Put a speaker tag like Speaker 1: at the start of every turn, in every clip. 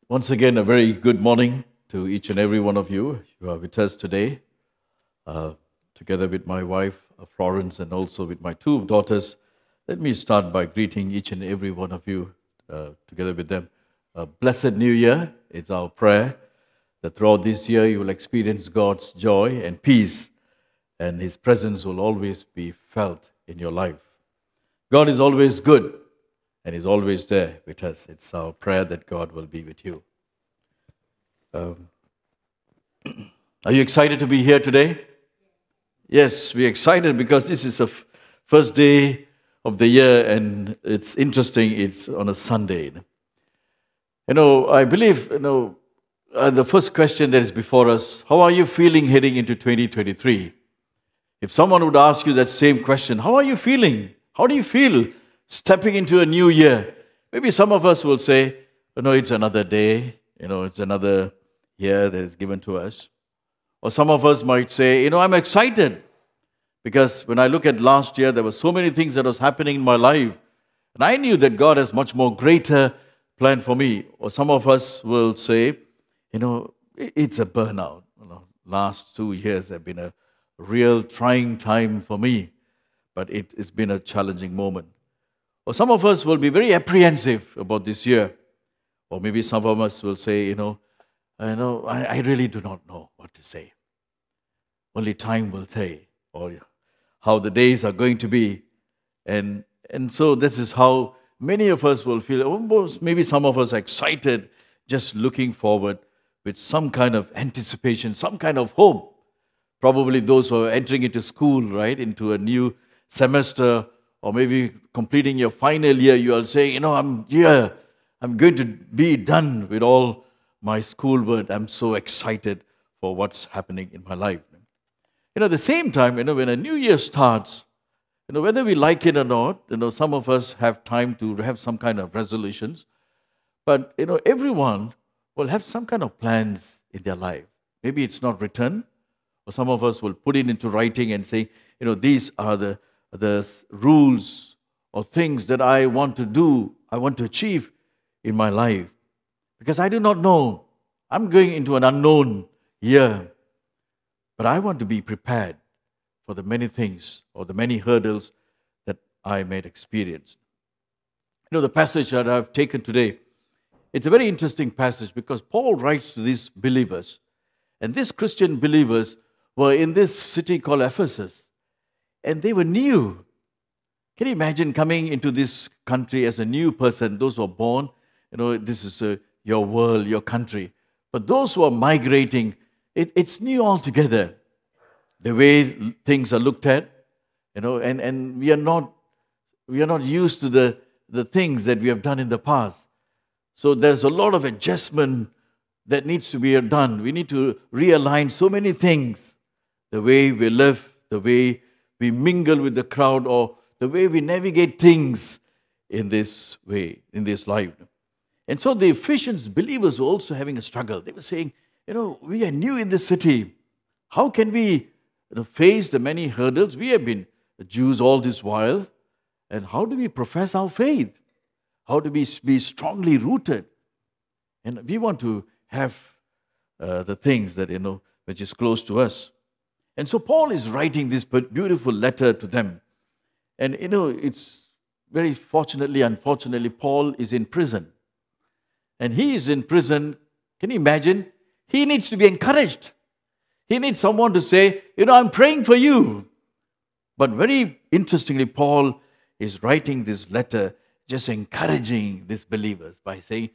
Speaker 1: Once again, a very good morning to each and every one of you. You are with us today, uh, together with my wife, Florence, and also with my two daughters. Let me start by greeting each and every one of you, together with them. A blessed New Year. It's our prayer that throughout this year you will experience God's joy and peace, and His presence will always be felt in your life. God is always good, and He's always there with us. It's our prayer that God will be with you. Are you excited to be here today? Yes, we're excited because this is the first day of the year, and it's interesting, it's on a Sunday. I believe, the first question that is before us, how are you feeling heading into 2023? If someone would ask you that same question, how are you feeling? How do you feel stepping into a new year? Maybe some of us will say, it's another day, it's another year that is given to us. Or some of us might say, I'm excited because when I look at last year, there were so many things that was happening in my life. And I knew that God has much more greater plan for me. Or some of us will say, it's a burnout. Last 2 years have been a real trying time for me, but it's been a challenging moment. Or some of us will be very apprehensive about this year. Or maybe some of us will say, I really do not know what to say. Only time will tell, or how the days are going to be. And so this is how many of us will feel. Almost maybe some of us are excited, just looking forward with some kind of anticipation, some kind of hope. Probably those who are entering into school, right, into a new semester, or maybe completing your final year, you are saying, I'm here. I'm going to be done with all my schoolwork. I'm so excited for what's happening in my life. At the same time, when a new year starts, whether we like it or not, some of us have time to have some kind of resolutions. But, everyone will have some kind of plans in their life. Maybe it's not written, or some of us will put it into writing and say, these are the rules or things that I want to do, I want to achieve in my life. Because I do not know. I'm going into an unknown year. But I want to be prepared for the many things or the many hurdles that I may experience. The passage that I've taken today, it's a very interesting passage because Paul writes to these believers. And these Christian believers were in this city called Ephesus. And they were new. Can you imagine coming into this country as a new person? Those who are born, this is your world, your country. But those who are migrating, it's new altogether. The way things are looked at, and we are not used to the things that we have done in the past. So there's a lot of adjustment that needs to be done. We need to realign so many things. The way we live, the way we mingle with the crowd, or the way we navigate things in this way, in this life. And so the Ephesians believers were also having a struggle. They were saying, we are new in this city. How can we face the many hurdles? We have been Jews all this while. And how do we profess our faith? How do we be strongly rooted? And we want to have the things that, which is close to us. And so Paul is writing this beautiful letter to them. And, it's very unfortunately, Paul is in prison. And he is in prison. Can you imagine? He needs to be encouraged. He needs someone to say, I'm praying for you. But very interestingly, Paul is writing this letter just encouraging these believers by saying,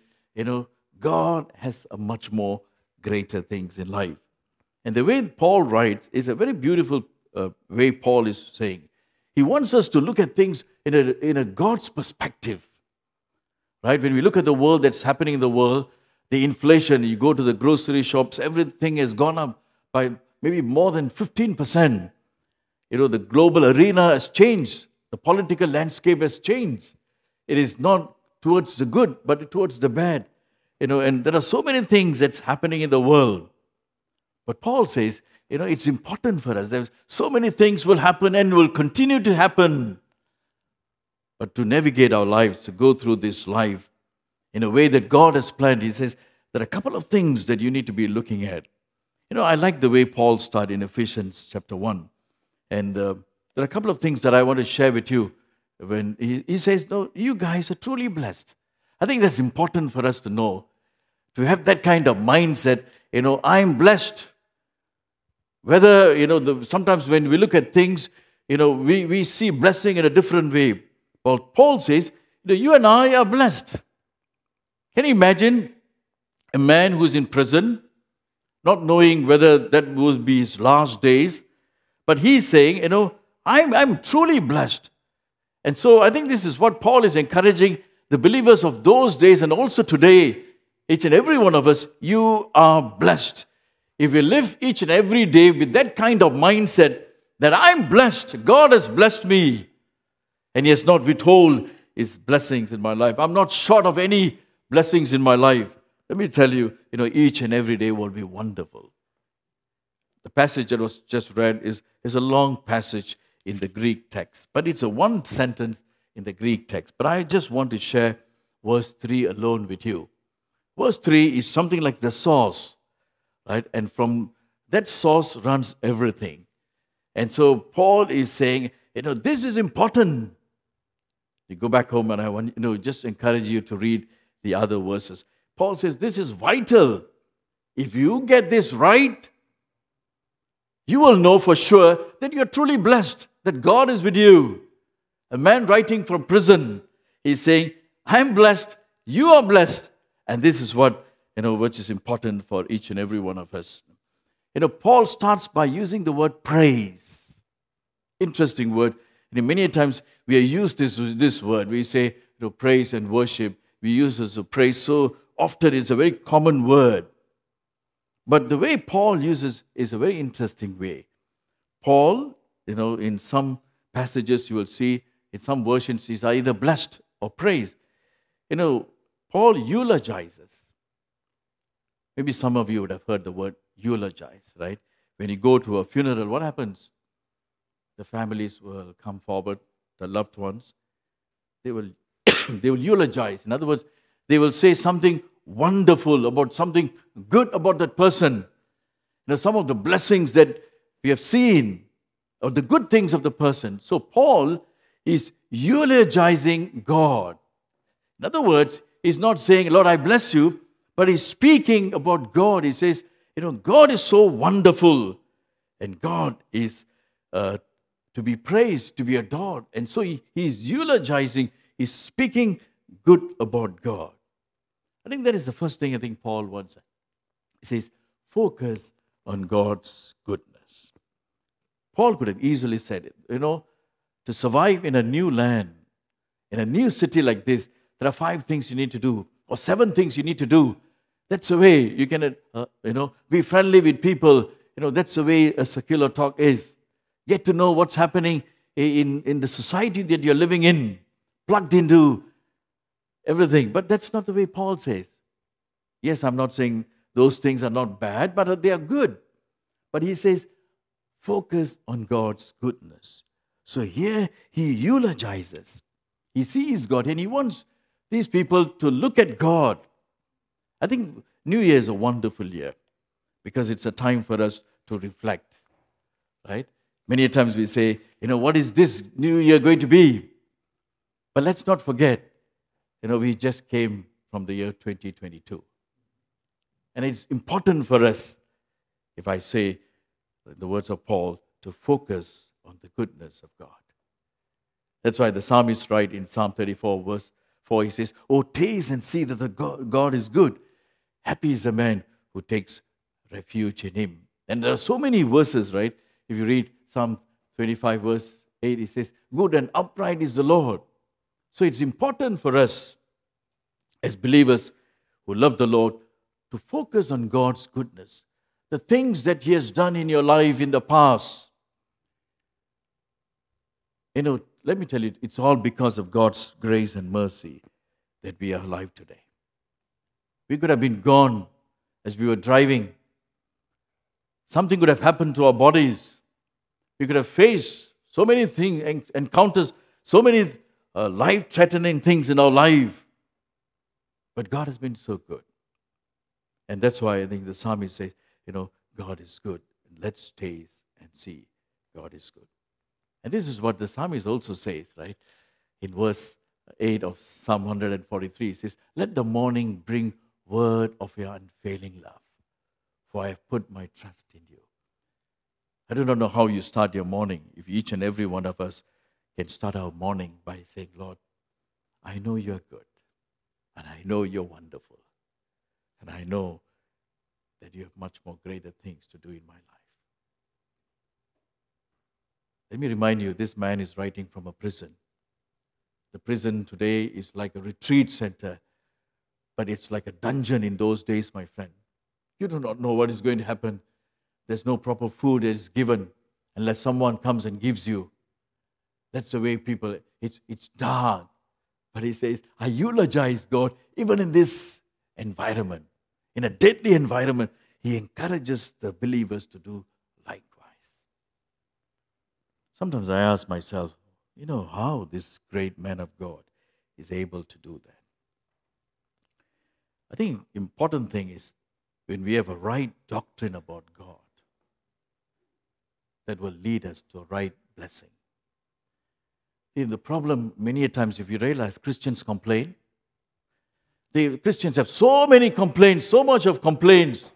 Speaker 1: God has a much more greater things in life. And the way Paul writes is a very beautiful way Paul is saying. He wants us to look at things in a God's perspective. Right? When we look at the world that's happening in the world, the inflation, you go to the grocery shops, everything has gone up by maybe more than 15%. The global arena has changed. The political landscape has changed. It is not towards the good, but towards the bad. And there are so many things that's happening in the world. But Paul says, it's important for us. There's so many things will happen and will continue to happen. But to navigate our lives, to go through this life in a way that God has planned, he says, there are a couple of things that you need to be looking at. I like the way Paul started in Ephesians chapter 1. And there are a couple of things that I want to share with you. When he says, no, you guys are truly blessed. I think that's important for us to know, to have that kind of mindset, I'm blessed. Whether, sometimes when we look at things, we see blessing in a different way. Well, Paul says, you and I are blessed. Can you imagine a man who's in prison, not knowing whether that will be his last days, but he's saying, I'm truly blessed. And so I think this is what Paul is encouraging the believers of those days and also today, each and every one of us, you are blessed. If we live each and every day with that kind of mindset that I'm blessed, God has blessed me, and He has not withhold His blessings in my life. I'm not short of any blessings in my life. Let me tell you, each and every day will be wonderful. The passage that was just read is a long passage in the Greek text, but it's a one sentence in the Greek text. But I just want to share verse 3 alone with you. Verse 3 is something like the source, right? And from that source runs everything. And so Paul is saying, this is important. You go back home and I want, just encourage you to read the other verses. Paul says, this is vital. If you get this right, you will know for sure that you're truly blessed, that God is with you. A man writing from prison, he's saying, I'm blessed, you are blessed. And this is what, which is important for each and every one of us. Paul starts by using the word praise. Interesting word. Many times we are used this word. We say, praise and worship. We use this praise so often. It's a very common word. But the way Paul uses is a very interesting way. Paul, in some passages you will see, in some versions, he's either blessed or praised. Paul eulogizes. Maybe some of you would have heard the word eulogize, right? When you go to a funeral, what happens? The families will come forward, the loved ones. They will eulogize. In other words, they will say something wonderful about something good about that person. Some of the blessings that we have seen, or the good things of the person. So Paul is eulogizing God. In other words, he's not saying, Lord, I bless you, but he's speaking about God. He says, God is so wonderful, and God is to be praised, to be adored. And so he's eulogizing, he's speaking good about God. I think that is the first thing I think Paul wants. He says, focus on God's goodness. Paul could have easily said it, to survive in a new land, in a new city like this, there are 5 things you need to do, or 7 things you need to do. That's the way you can, be friendly with people. That's the way a secular talk is. Get to know what's happening in the society that you're living in, plugged into everything. But that's not the way Paul says. Yes, I'm not saying those things are not bad, but they are good. But he says, focus on God's goodness. So here he eulogizes. He sees God and he wants these people to look at God. I think New Year is a wonderful year because it's a time for us to reflect, right? Many times we say, what is this new year going to be? But let's not forget, we just came from the year 2022. And it's important for us, if I say the words of Paul, to focus on the goodness of God. That's why the psalmist writes in Psalm 34, verse 4, he says, oh, taste and see that the God is good. Happy is the man who takes refuge in him. And there are so many verses, right? If you read Psalm 25, verse 8, it says, good and upright is the Lord. So it's important for us as believers who love the Lord to focus on God's goodness, the things that He has done in your life in the past. Let me tell you, it's all because of God's grace and mercy that we are alive today. We could have been gone as we were driving. Something could have happened to our bodies. We could have faced so many things, encounters, so many life-threatening things in our life. But God has been so good. And that's why I think the psalmist says, God is good. Let's taste and see God is good. And this is what the psalmist also says, right? In verse 8 of Psalm 143, he says, let the morning bring word of your unfailing love, for I have put my trust in you. I do not know how you start your morning. If each and every one of us can start our morning by saying, Lord, I know you're good, and I know you're wonderful, and I know that you have much more greater things to do in my life. Let me remind you, this man is writing from a prison. The prison today is like a retreat center, but it's like a dungeon in those days, my friend. You do not know what is going to happen. There's no proper food that is given unless someone comes and gives you. That's the way people, it's dark. But he says, I eulogize God even in this environment, in a deadly environment. He encourages the believers to do likewise. Sometimes I ask myself, how this great man of God is able to do that. I think important thing is when we have a right doctrine about God, that will lead us to a right blessing. See, the problem many a times, if you realize, Christians complain. Christians have so many complaints, so much of complaints.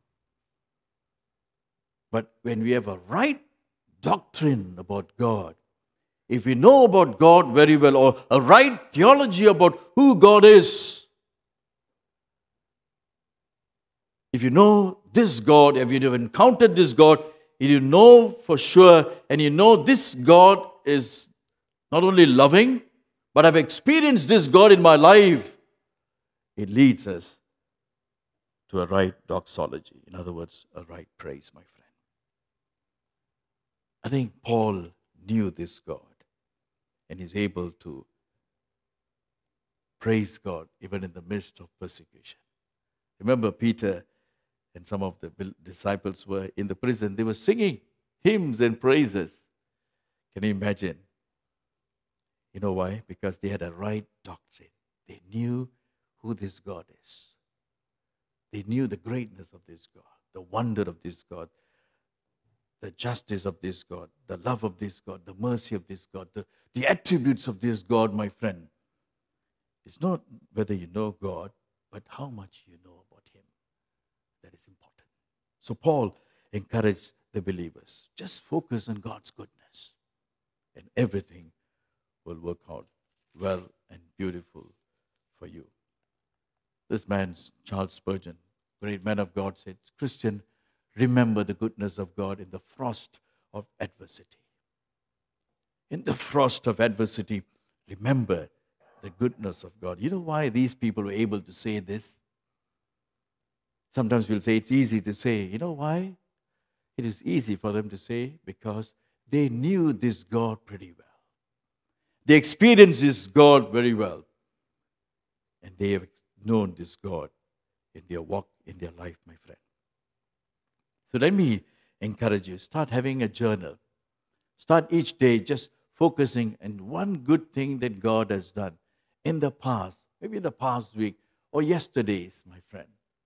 Speaker 1: But when we have a right doctrine about God, if we know about God very well, or a right theology about who God is, if you know this God, if you have encountered this God, if you know for sure, and you know this God is not only loving, but I've experienced this God in my life, it leads us to a right doxology. In other words, a right praise, my friend. I think Paul knew this God, and he's able to praise God even in the midst of persecution. Remember, Peter and some of the disciples were in the prison. They were singing hymns and praises. Can you imagine? You know why? Because they had a right doctrine. They knew who this God is. They knew the greatness of this God, the wonder of this God, the justice of this God, the love of this God, the mercy of this God, the attributes of this God, my friend. It's not whether you know God, but how much you know about Him. That is important. So Paul encouraged the believers, just focus on God's goodness, and everything will work out well and beautiful for you. This man, Charles Spurgeon, great man of God, said, Christian, remember the goodness of God in the frost of adversity. In the frost of adversity, remember the goodness of God. You know why these people were able to say this? Sometimes we'll say it's easy to say. You know why? It is easy for them to say because they knew this God pretty well. They experienced this God very well. And they have known this God in their walk, in their life, my friend. So let me encourage you. Start having a journal. Start each day just focusing on one good thing that God has done in the past, maybe in the past week or yesterday's, my friend.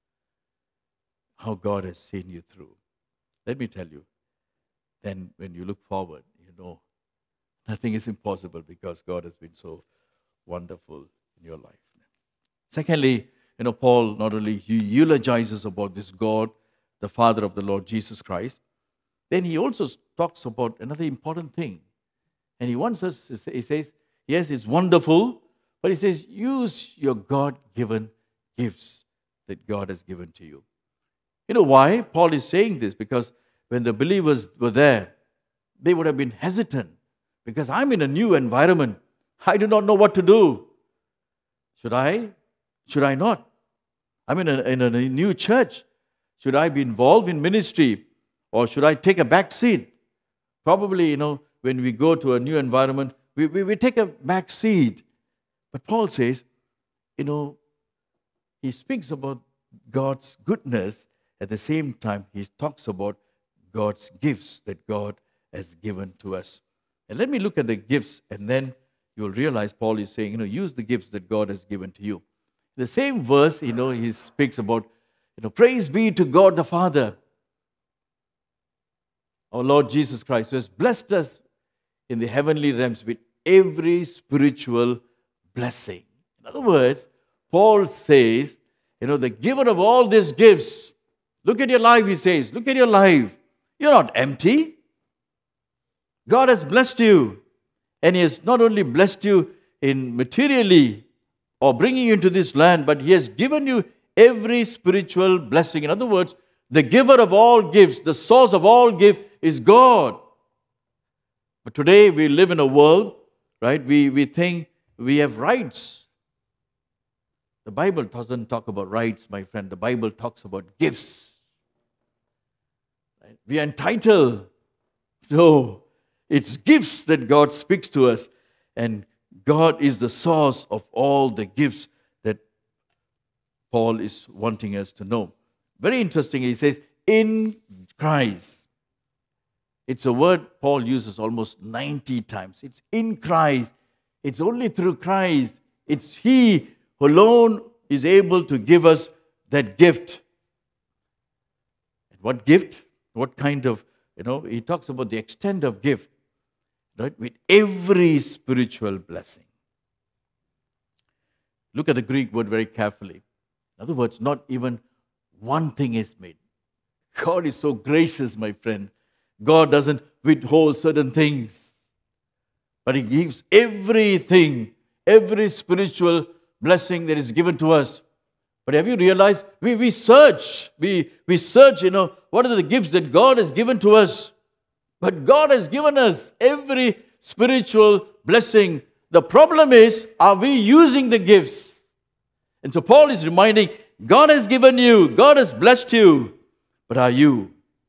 Speaker 1: How God has seen you through. Let me tell you, then when you look forward, you know, nothing is impossible because God has been so wonderful in your life. Secondly, Paul not only he eulogizes about this God, the Father of the Lord Jesus Christ, then he also talks about another important thing. And he wants us, he says, yes, it's wonderful, but he says, use your God-given gifts that God has given to you. You know why Paul is saying this? Because when the believers were there, they would have been hesitant because I'm in a new environment. I do not know what to do. Should I? Should I not? I'm in a new church. Should I be involved in ministry or should I take a back seat? Probably, when we go to a new environment, we take a back seat. But Paul says, he speaks about God's goodness. At the same time, he talks about God's gifts that God has given to us. And let me look at the gifts, and then you'll realize Paul is saying, use the gifts that God has given to you. The same verse, he speaks about, Praise be to God the Father, our Lord Jesus Christ, who has blessed us in the heavenly realms with every spiritual blessing. In other words, Paul says, the giver of all these gifts, look at your life, he says, look at your life. You're not empty. God has blessed you. And He has not only blessed you in materially or bringing you into this land, but He has given you every spiritual blessing. In other words, the giver of all gifts, the source of all gifts is God. But today we live in a world, right? We think we have rights. The Bible doesn't talk about rights, my friend. The Bible talks about gifts. Right? We are entitled. So it's gifts that God speaks to us. And God is the source of all the gifts that Paul is wanting us to know. Very interesting, he says, in Christ. It's a word Paul uses almost 90 times. It's in Christ. It's only through Christ. It's He who alone is able to give us that gift. What gift? What kind of, he talks about the extent of gift, right? With every spiritual blessing. Look at the Greek word very carefully. In other words, not even one thing is made. God is so gracious, my friend. God doesn't withhold certain things, but He gives everything, every spiritual blessing that is given to us. But have you realized, we search, we search, what are the gifts that God has given to us? But God has given us every spiritual blessing. The problem is, are we using the gifts? And so Paul is reminding, God has given you, God has blessed you, but are you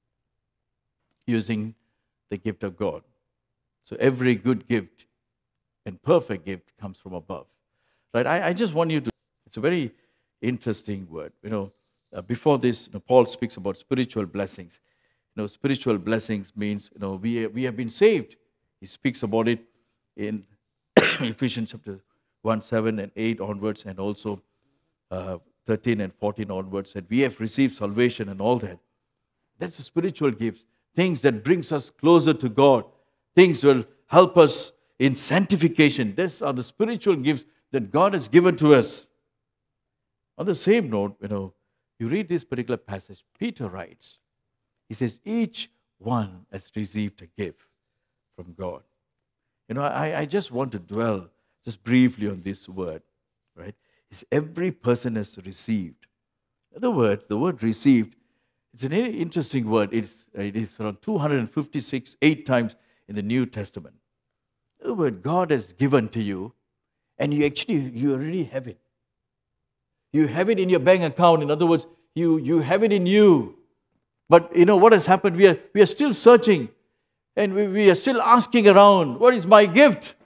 Speaker 1: using the gift of God? So every good gift and perfect gift comes from above. Right? I just want you to, it's a very interesting word. Before this, Paul speaks about spiritual blessings. Spiritual blessings means, we have been saved. He speaks about it in Ephesians chapter 1, 7 and 8 onwards, and also 13 and 14 onwards, that we have received salvation and all that. That's a spiritual gift. Things that brings us closer to God. Things will help us in sanctification. These are the spiritual gifts that God has given to us. On the same note, you read this particular passage, Peter writes, he says, each one has received a gift from God. I just want to dwell just briefly on this word, right? It's every person has received. In other words, the word received, it's an interesting word. It is around 256, 8 times in the New Testament. In other words, God has given to you, and you already have it. You have it in your bank account. In other words, you have it in you. But what has happened? We are still searching, and we are still asking around, what is my gift?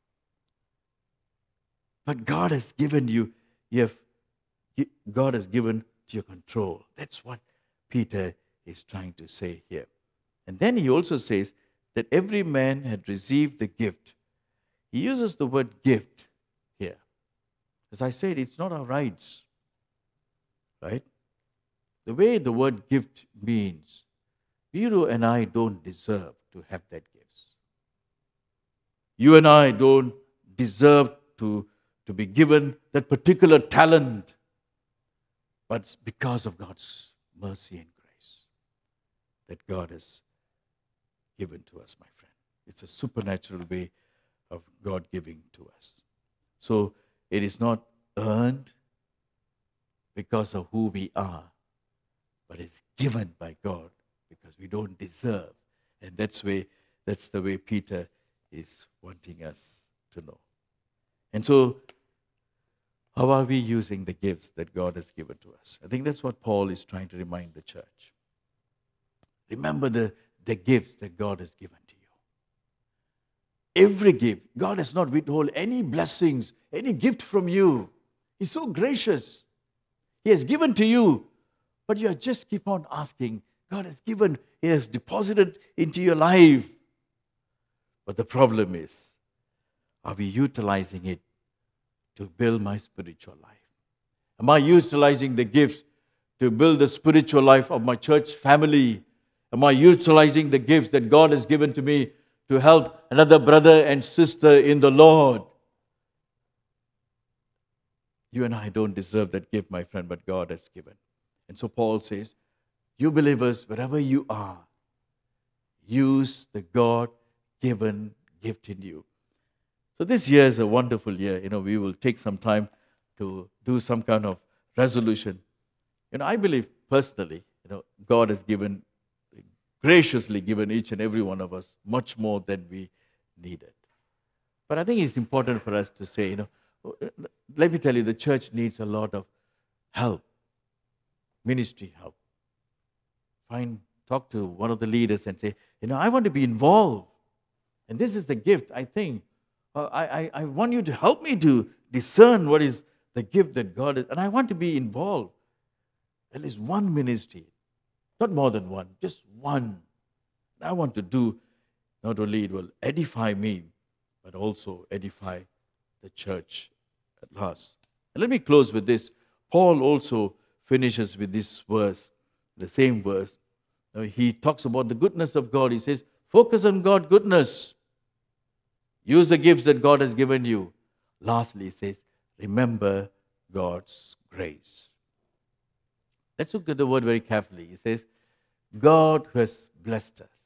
Speaker 1: But God has given you, God has given to your control. That's what Peter is trying to say here. And then he also says that every man had received the gift. He uses the word gift here. As I said, it's not our rights, right? The way the word gift means, you and I don't deserve to have that gift. You and I don't deserve to be given that particular talent, but it's because of God's mercy and grace that God has given to us, my friend. It's a supernatural way of God giving to us. So it is not earned because of who we are, but it's given by God because we don't deserve. And that's the way Peter is wanting us to know. And so, how are we using the gifts that God has given to us? I think that's what Paul is trying to remind the church. Remember the gifts that God has given to you. Every gift. God has not withheld any blessings, any gift from you. He's so gracious. He has given to you, but you just keep on asking. God has given, He has deposited into your life. But the problem is, are we utilizing it to build my spiritual life? Am I utilizing the gifts to build the spiritual life of my church family? Am I utilizing the gifts that God has given to me to help another brother and sister in the Lord? You and I don't deserve that gift, my friend, but God has given. And so Paul says, you believers, wherever you are, use the God-given gift in you. So this year is a wonderful year. We will take some time to do some kind of resolution. I believe personally, God has graciously given each and every one of us much more than we needed. But I think it's important for us to say, let me tell you, the church needs a lot of help, ministry help. Talk to one of the leaders and say, I want to be involved. And this is the gift, I think. I want you to help me to discern what is the gift that God is. And I want to be involved. At least one ministry. Not more than one, just one. I want to do, not only it will edify me, but also edify the church at last. And let me close with this. Paul also finishes with this verse, the same verse. He talks about the goodness of God. He says, focus on God's goodness. Use the gifts that God has given you. Lastly, he says, remember God's grace. Let's look at the word very carefully. He says, God has blessed us.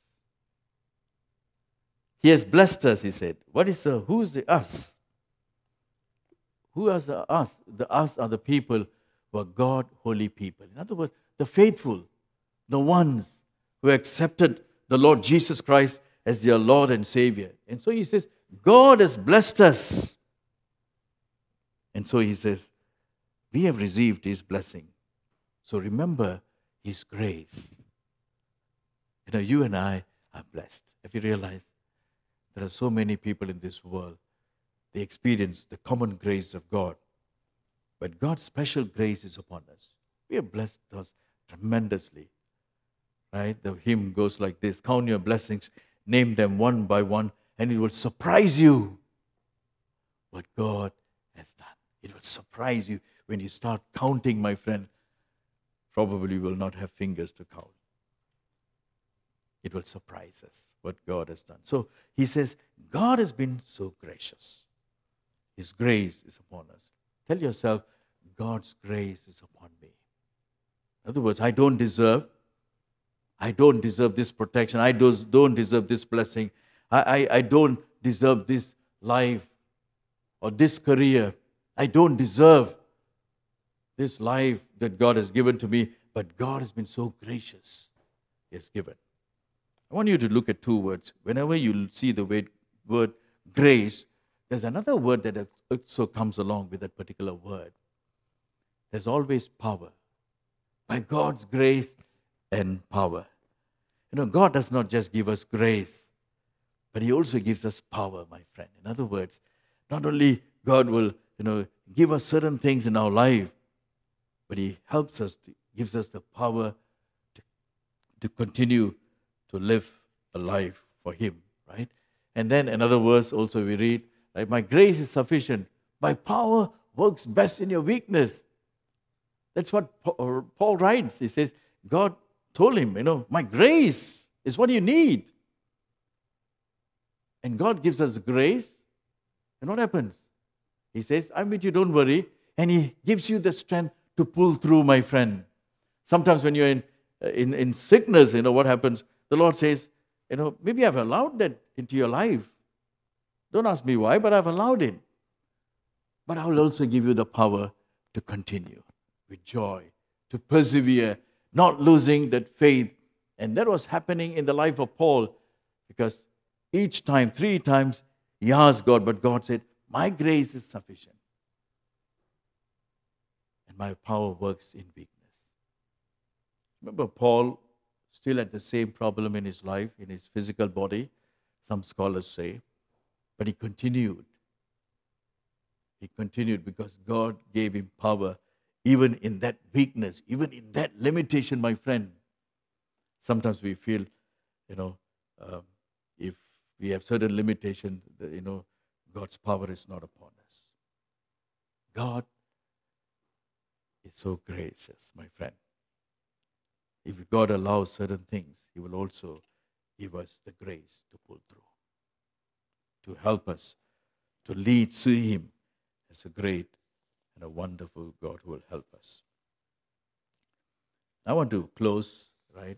Speaker 1: He has blessed us, he said. Who is the us? Who is the us? The us are the people who are God, holy people. In other words, the faithful, the ones who accepted the Lord Jesus Christ as their Lord and Savior. And so he says, God has blessed us. And so he says, we have received his blessing. So remember his grace. You and I are blessed. Have you realized there are so many people in this world, they experience the common grace of God. But God's special grace is upon us. We are blessed us tremendously. Right? The hymn goes like this: count your blessings, name them one by one, and it will surprise you what God has done. It will surprise you when you start counting, my friend. Probably will not have fingers to count. It will surprise us what God has done. So he says, God has been so gracious. His grace is upon us. Tell yourself, God's grace is upon me. In other words, I don't deserve this protection. I don't deserve this blessing. I don't deserve this life or this career. I don't deserve this life that God has given to me, but God has been so gracious. He has given. I want you to look at two words. Whenever you see the word grace, there's another word that also comes along with that particular word. There's always power. By God's grace and power. God does not just give us grace, but he also gives us power, my friend. In other words, not only God will, give us certain things in our life, but he helps us, gives us the power to continue to live a life for him, right? And then another verse also we read, right? My grace is sufficient. My power works best in your weakness. That's what Paul writes. He says, God told him, my grace is what you need. And God gives us grace. And what happens? He says, I'm with you, don't worry. And he gives you the strength to pull through, my friend. Sometimes when you're in sickness, what happens? The Lord says, maybe I've allowed that into your life. Don't ask me why, but I've allowed it. But I will also give you the power to continue with joy, to persevere, not losing that faith. And that was happening in the life of Paul, because each time, 3 times, he asked God, but God said, my grace is sufficient. And my power works in weakness. Remember, Paul still had the same problem in his life, in his physical body, some scholars say. But he continued. He continued because God gave him power even in that weakness, even in that limitation, my friend. Sometimes we feel, if we have certain limitations, God's power is not upon us. God is so gracious, my friend. if God allows certain things, He will also give us the grace to pull through, to help us, to lead to Him as a great and a wonderful God who will help us. I want to close, right,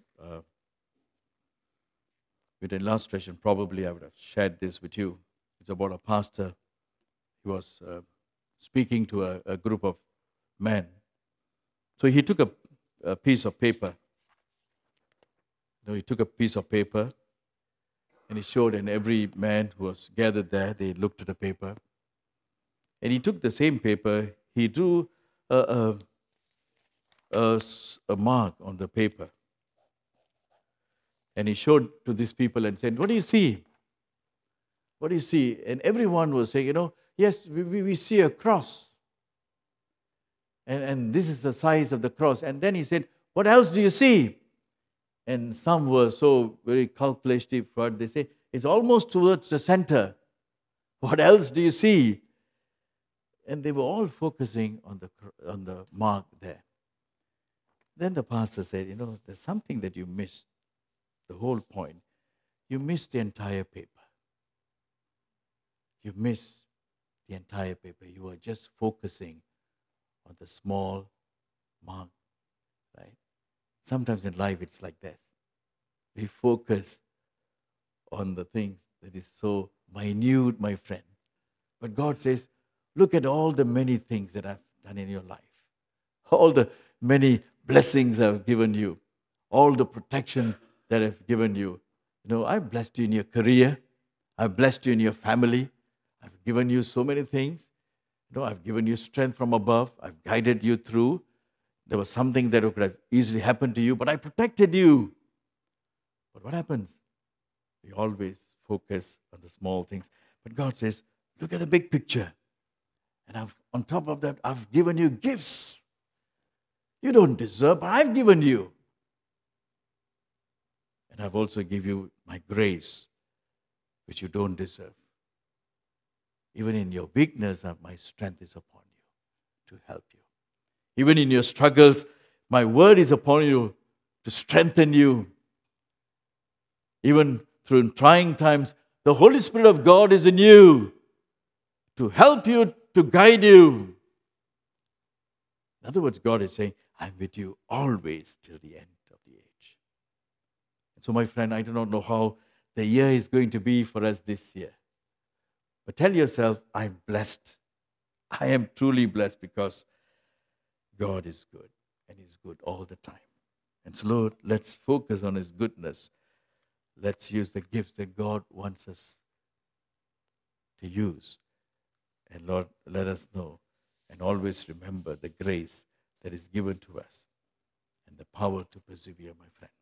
Speaker 1: with an illustration. Probably I would have shared this with you. It's about a pastor. He was speaking to a group of men. So he took a piece of paper. He took a piece of paper and he showed, and every man who was gathered there, they looked at the paper. And he took the same paper, he drew a mark on the paper. And he showed to these people and said, "What do you see? What do you see?" And everyone was saying, "Yes, we see a cross. And this is the size of the cross." And then he said, "What else do you see?" And some were so very calculative, but they say, "It's almost towards the center. What else do you see?" And they were all focusing on the mark there. Then the pastor said, "There's something that you missed, the whole point. You missed the entire paper. You missed the entire paper. You were just focusing on the small mark, right?" Sometimes in life it's like this. We focus on the things that is so minute, my friend. But God says, look at all the many things that I've done in your life. All the many blessings I've given you. All the protection that I've given you. I've blessed you in your career. I've blessed you in your family. I've given you so many things. I've given you strength from above. I've guided you through. There was something that could have easily happened to you, but I protected you. But what happens? We always focus on the small things. But God says, look at the big picture. And on top of that, I've given you gifts. You don't deserve, but I've given you. And I've also given you my grace, which you don't deserve. Even in your weakness, my strength is upon you to help you. Even in your struggles, my word is upon you to strengthen you. Even through trying times, the Holy Spirit of God is in you to help you, to guide you. In other words, God is saying, I'm with you always till the end of the age. And so, my friend, I do not know how the year is going to be for us this year. But tell yourself, I'm blessed. I am truly blessed because God is good, and He's good all the time. And so, Lord, let's focus on His goodness. Let's use the gifts that God wants us to use. And Lord, let us know and always remember the grace that is given to us and the power to persevere, my friend.